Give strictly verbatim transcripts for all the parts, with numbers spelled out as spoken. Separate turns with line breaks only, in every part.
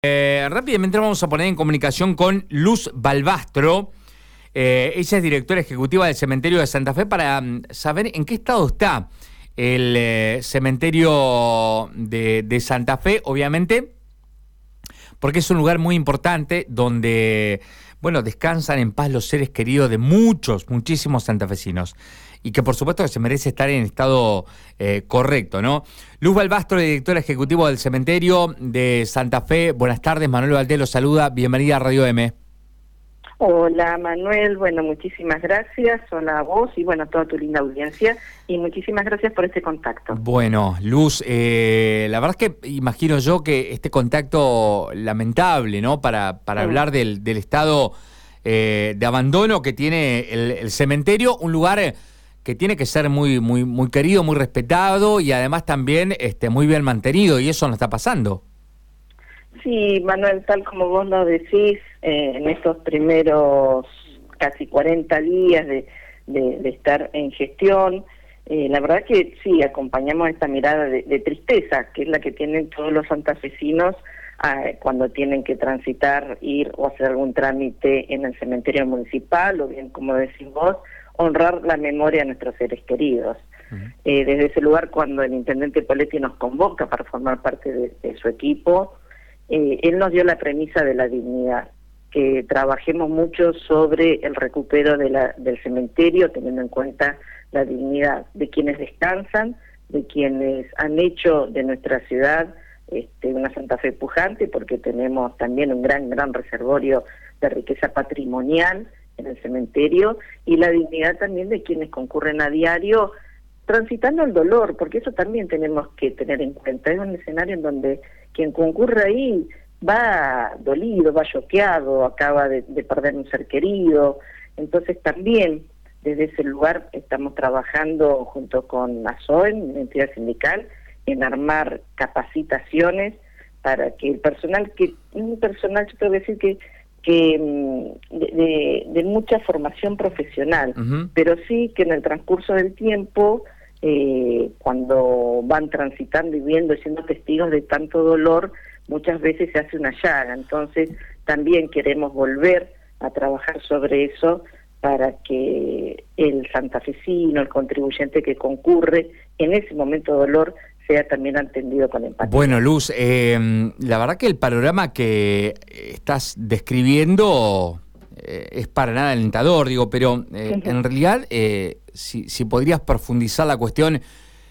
Eh, rápidamente vamos a poner en comunicación con Luz Balbastro. Eh, ella es directora ejecutiva del Cementerio de Santa Fe para um, saber en qué estado está el eh, Cementerio de, de Santa Fe, obviamente, porque es un lugar muy importante donde, bueno, descansan en paz los seres queridos de muchos, muchísimos santafesinos. Y que por supuesto que se merece estar en estado eh, correcto, ¿no? Luz Balbastro, directora ejecutiva del Cementerio de Santa Fe. Buenas tardes, Manuel Valdés los saluda. Bienvenida a Radio M.
Hola Manuel, bueno, muchísimas gracias. Hola a vos y bueno, a toda tu linda audiencia. Y muchísimas gracias por este contacto.
Bueno, Luz, eh, la verdad es que imagino yo que este contacto lamentable, ¿no? Para, para mm. hablar del, del estado eh, de abandono que tiene el, el cementerio, un lugar Eh, que tiene que ser muy muy muy querido, muy respetado y además también este muy bien mantenido, y eso no está pasando.
Sí, Manuel, tal como vos lo decís, eh, en estos primeros casi cuarenta días de, de, de estar en gestión, eh, la verdad que sí, acompañamos esta mirada de, de tristeza, que es la que tienen todos los santafesinos eh, cuando tienen que transitar, ir o hacer algún trámite en el cementerio municipal, o bien, como decís vos, honrar la memoria de nuestros seres queridos. Uh-huh. Eh, desde ese lugar, cuando el intendente Poletti nos convoca para formar parte de, de su equipo, eh, él nos dio la premisa de la dignidad, que trabajemos mucho sobre el recupero de la, del cementerio, teniendo en cuenta la dignidad de quienes descansan, de quienes han hecho de nuestra ciudad este, una Santa Fe pujante, porque tenemos también un gran, gran reservorio de riqueza patrimonial en el cementerio, y la dignidad también de quienes concurren a diario transitando el dolor, porque eso también tenemos que tener en cuenta. Es un escenario en donde quien concurre ahí va dolido, va choqueado, acaba de, de perder un ser querido. Entonces también desde ese lugar estamos trabajando junto con ASOEN, la entidad sindical, en armar capacitaciones para que el personal, que un personal, yo tengo que decir que que de, de, de mucha formación profesional, uh-huh. pero sí que en el transcurso del tiempo, eh, cuando van transitando y viendo y siendo testigos de tanto dolor, muchas veces se hace una llaga. Entonces también queremos volver a trabajar sobre eso para que el santafesino, el contribuyente que concurre en ese momento de dolor, sea también atendido con empatía.
Bueno, Luz, eh, la verdad que el panorama que estás describiendo eh, es para nada alentador, digo, pero eh, uh-huh. en realidad, eh, si, si podrías profundizar la cuestión,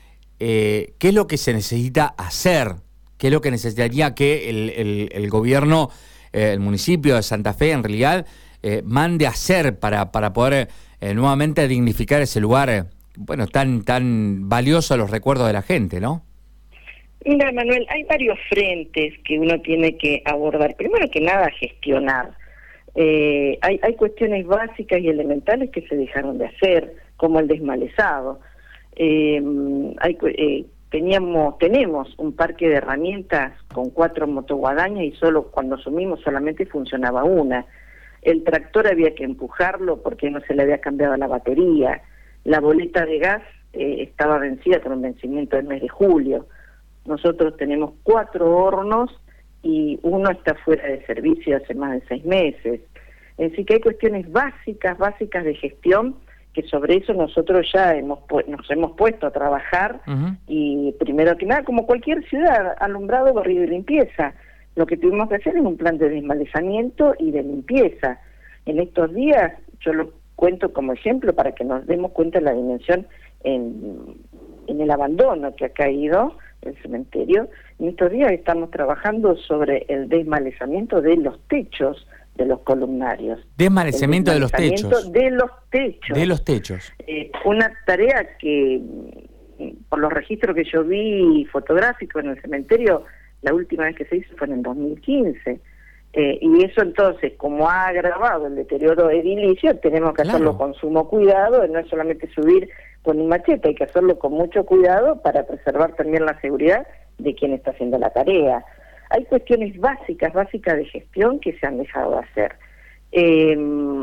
eh, ¿qué es lo que se necesita hacer? ¿Qué es lo que necesitaría que el, el, el gobierno, eh, el municipio de Santa Fe, en realidad, eh, mande a hacer para, para poder eh, nuevamente dignificar ese lugar, eh, bueno, tan, tan valioso a los recuerdos de la gente, ¿no?
Mira, Manuel, hay varios frentes que uno tiene que abordar. Primero que nada, gestionar. Eh, hay, hay cuestiones básicas y elementales que se dejaron de hacer, como el desmalezado. Eh, hay, eh, teníamos, tenemos un parque de herramientas con cuatro motoguadañas y solo cuando asumimos solamente funcionaba una. El tractor había que empujarlo porque no se le había cambiado la batería. La boleta de gas eh, estaba vencida con un vencimiento del mes de julio. Nosotros tenemos cuatro hornos y uno está fuera de servicio hace más de seis meses. Así que hay cuestiones básicas, básicas de gestión, que sobre eso nosotros ya hemos nos hemos puesto a trabajar. Uh-huh. Y primero que nada, como cualquier ciudad, alumbrado, barrido y limpieza. Lo que tuvimos que hacer es un plan de desmalezamiento y de limpieza. En estos días, yo lo cuento como ejemplo para que nos demos cuenta de la dimensión en, en el abandono que ha caído el cementerio. En estos días estamos trabajando sobre el desmalezamiento de los techos de los columnarios.
Desmalezamiento, desmalezamiento de los techos.
De los techos.
De los techos.
Eh, una tarea que, por los registros que yo vi fotográficos en el cementerio, la última vez que se hizo fue en el dos mil quince. Eh, y eso entonces, como ha agravado el deterioro edilicio, tenemos que claro. hacerlo con sumo cuidado, no es solamente subir con un machete, hay que hacerlo con mucho cuidado para preservar también la seguridad de quien está haciendo la tarea. Hay cuestiones básicas, básicas de gestión que se han dejado de hacer. Eh,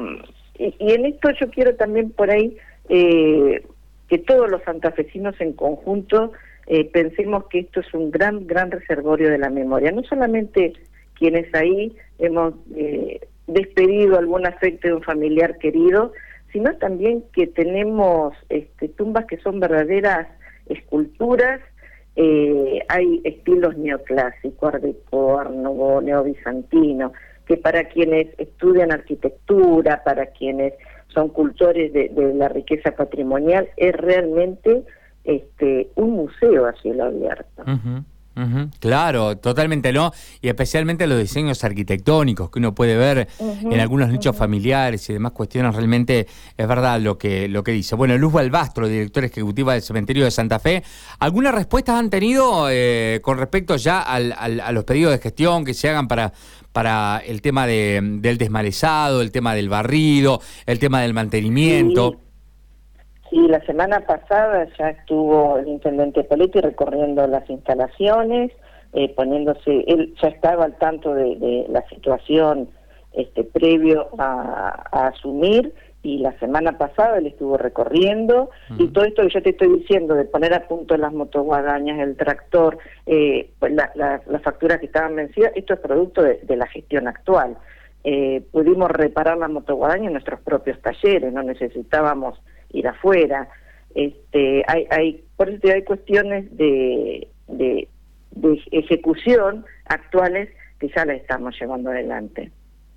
y, y en esto yo quiero también por ahí eh, que todos los santafesinos en conjunto eh, pensemos que esto es un gran, gran reservorio de la memoria, no solamente quienes ahí hemos eh, despedido algún afecto de un familiar querido, sino también que tenemos este, tumbas que son verdaderas esculturas. Eh, hay estilos neoclásicos, art déco, art nouveau, neobizantino, que para quienes estudian arquitectura, para quienes son cultores de, de la riqueza patrimonial, es realmente este, un museo a cielo abierto.
Uh-huh. Uh-huh. Claro, totalmente, ¿no? Y especialmente los diseños arquitectónicos que uno puede ver uh-huh, en algunos nichos uh-huh. familiares y demás cuestiones, realmente es verdad lo que lo que dice. Bueno, Luz Balbastro, directora ejecutiva del Cementerio de Santa Fe, ¿algunas respuestas han tenido eh, con respecto ya al, al, a los pedidos de gestión que se hagan para, para el tema de, del desmalezado, el tema del barrido, el tema del mantenimiento?
Sí. Sí, la semana pasada ya estuvo el intendente Poletti recorriendo las instalaciones, eh, poniéndose, él ya estaba al tanto de, de la situación este, previo a, a asumir, y la semana pasada él estuvo recorriendo, uh-huh. y todo esto que yo te estoy diciendo, de poner a punto las motoguadañas, el tractor, eh, pues la, la, las facturas que estaban vencidas, esto es producto de, de la gestión actual. Eh, pudimos reparar las motoguadañas en nuestros propios talleres, no necesitábamos ir afuera. Este, hay, hay, por eso hay cuestiones de, de, de ejecución actuales que ya las estamos llevando adelante.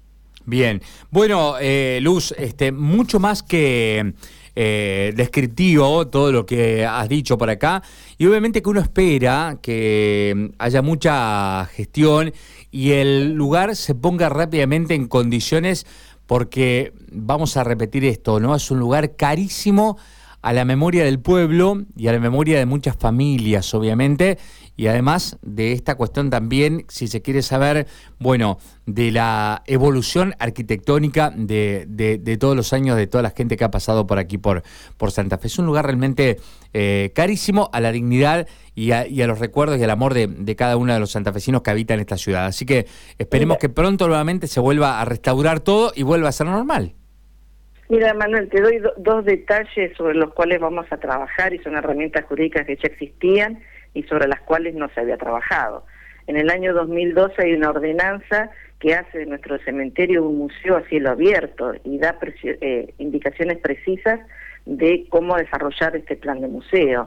Bien, bueno, eh, Luz, este, mucho más que eh, descriptivo todo lo que has dicho por acá, y obviamente que uno espera que haya mucha gestión y el lugar se ponga rápidamente en condiciones, porque vamos a repetir esto, ¿no? Es un lugar carísimo a la memoria del pueblo y a la memoria de muchas familias, obviamente, y además de esta cuestión también, si se quiere saber, bueno, de la evolución arquitectónica de, de, de todos los años, de toda la gente que ha pasado por aquí, por, por Santa Fe. Es un lugar realmente eh, carísimo a la dignidad y a, y a los recuerdos y al amor de, de cada uno de los santafesinos que habitan esta ciudad. Así que esperemos que pronto nuevamente se vuelva a restaurar todo y vuelva a ser normal.
Mira, Manuel, te doy do, dos detalles sobre los cuales vamos a trabajar, y son herramientas jurídicas que ya existían y sobre las cuales no se había trabajado. En el año dos mil doce hay una ordenanza que hace de nuestro cementerio un museo a cielo abierto y da eh, indicaciones precisas de cómo desarrollar este plan de museo.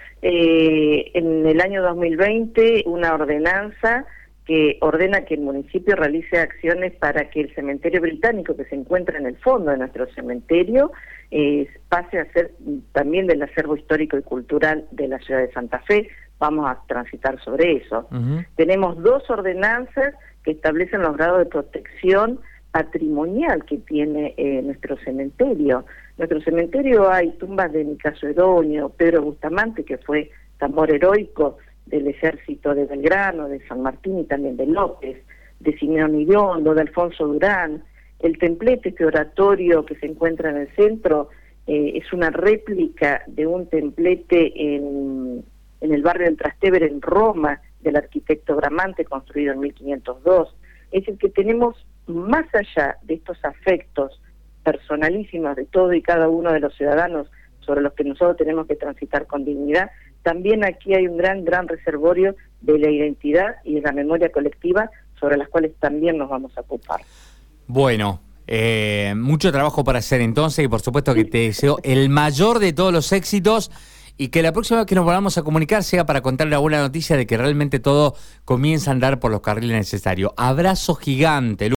Eh, en el año dos mil veinte, una ordenanza que ordena que el municipio realice acciones para que el cementerio británico, que se encuentra en el fondo de nuestro cementerio, eh, pase a ser también del acervo histórico y cultural de la ciudad de Santa Fe. Vamos a transitar sobre eso. Uh-huh. Tenemos dos ordenanzas que establecen los grados de protección patrimonial que tiene eh, nuestro cementerio. En nuestro cementerio hay tumbas de Nicaso Edonio, Pedro Bustamante, que fue tambor heroico del ejército de Belgrano, de San Martín y también de López, de Simeón Iriondo, de Alfonso Durán. El templete, este oratorio que se encuentra en el centro, eh, es una réplica de un templete en, en el barrio del Trastevere, en Roma, del arquitecto Bramante, construido en mil quinientos dos. Es decir, que tenemos, más allá de estos afectos personalísimos de todo y cada uno de los ciudadanos sobre los que nosotros tenemos que transitar con dignidad, también aquí hay un gran, gran reservorio de la identidad y de la memoria colectiva sobre las cuales también nos vamos a ocupar.
Bueno, eh, mucho trabajo para hacer entonces, y por supuesto que te deseo el mayor de todos los éxitos, y que la próxima vez que nos volvamos a comunicar sea para contar la buena noticia de que realmente todo comienza a andar por los carriles necesarios. Abrazo gigante, Luz.